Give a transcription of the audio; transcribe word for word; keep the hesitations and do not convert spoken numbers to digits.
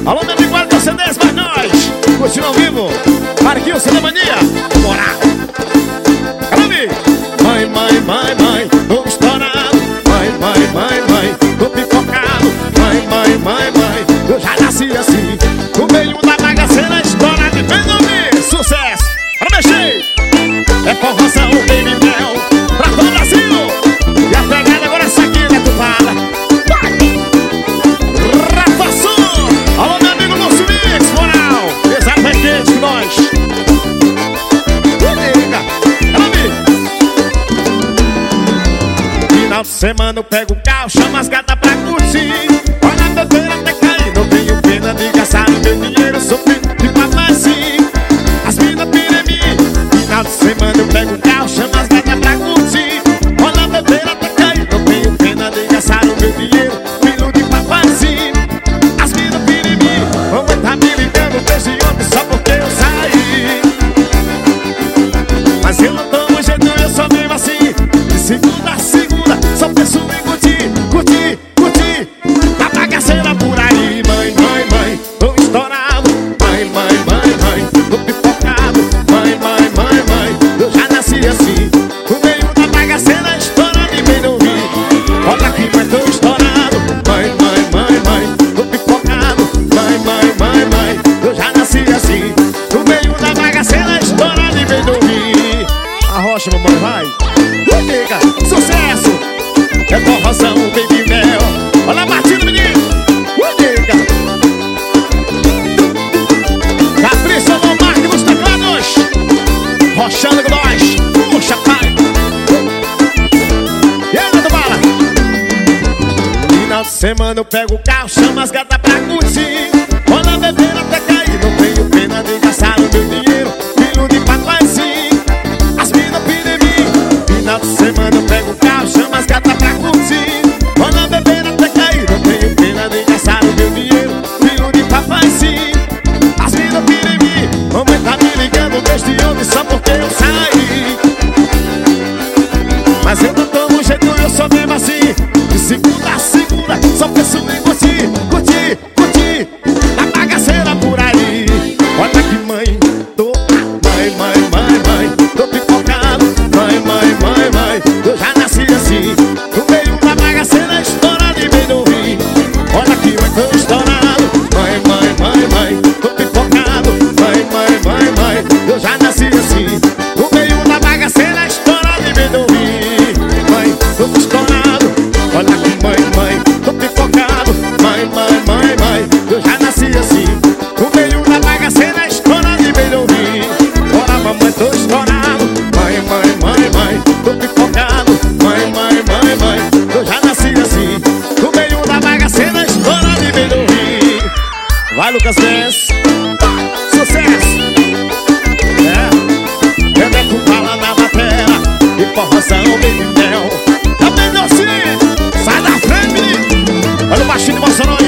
Alô, meu amigo, guarda C Ds, mas nós curtindo ao vivo. Marquinhos da Mania, bora. Calame. Mãe, mãe, mãe, mãe, tô estourado. Mãe, mãe, mãe, mãe, tô pipocado. Mãe, mãe, mãe, mãe, eu já nasci assim. No meio da bagaceira, estourado. Vem dormir, sucesso. Pra mexer. É formação, baby mel, pra todo o Brasil. E a pegada agora é essa aqui, né, culpada? Rafa Som. Alô, meu amigo Lúcio Mix, moral. Pesado vai quente com nós. Liga, final de semana eu pego o carro, chamo as gatas pra curtir. Olha a bebeira até cair, não tenho pena de gastar o meu dinheiro. Sou filho de papai sim, as minas piram em mim. Final de semana eu pego o carro, chamo as gatas pra curtir. Olha a bebeira até cair, não tenho pena de gastar o meu dinheiro. Filho de papai sim, as minas piram em mim. Mamãe tá me ligando desde ontem só porque eu saí. Mas eu não tomo jeito, eu sou mesmo assim. De segunda a segunda, só penso em curtir, curtir, curtir. A bagaceira por aí, mãe, mãe, mãe, tô estourado. Mãe, mãe, mãe, mãe, tô pipocado. Mãe, mãe, mãe, mãe, eu já nasci assim. No meio da bagaceira, estourado e bem não vi. Olha aqui, mãe, tô estourado. Mãe, mãe, mãe, mãe, tô pipocado. Mãe, mãe, mãe, mãe, eu já nasci assim. No meio da bagaceira, estourado e bem não vi. Arrocha, mamãe, vai. Liga, sucesso. É formação, baby mel. Olha a batida, menino. Liga. Capricho, Alô, Marque nos teclados. Rochando com nós. Puxa, pai. E aí, do bala. Final de semana eu pego o carro, chamo as gatas pra curtir. Olha a bebeira até cair, não tenho pena de gastar o meu dinheiro. Filho de papai sim, as minas piram em mim. Final de semana eu pego o carro, chamo as gatas pra curtir. Olha a bebeira até cair, não tenho pena de gastar o meu dinheiro. Filho de papai sim, as minas piram em mim. Mamãe tá me ligando desde ontem só porque eu saí. Mas eu não tomo jeito, eu sou mesmo assim. De segunda a segunda, só penso em curtir, curtir, curtir. A bagaceira por aí. Olha que mãe, tô. Mãe, mãe, mãe, mãe, tô pipocado. Mãe, mãe, mãe, mãe, eu já nasci assim. No meio da bagaceira, estourado e bem no rim. Olha que mãe, tô estourado. Mãe, mãe, mãe, mãe, tô pipocado. Mãe, mãe, mãe, mãe, eu já nasci assim. No meio da bagaceira, estourado e bem no rim. Mãe, tô estourado. Olha que mãe, mãe, tô pipocado. Mãe, mãe, mãe, mãe, eu já nasci assim. No meio da bagaceira, estourado e bem no rim. Bora, mamãe, tô estourado. Mãe, mãe, mãe, mãe, tô pipocado. Mãe, mãe, mãe, mãe, eu já nasci assim. No meio da bagaceira, estourado e bem no rim. Vai, Lucas Benz. Sucesso. É, eu meto bala na batera e formação, baby mel. Tá bem docinho, sai da frente. Olha o baixinho de Bolsonaro.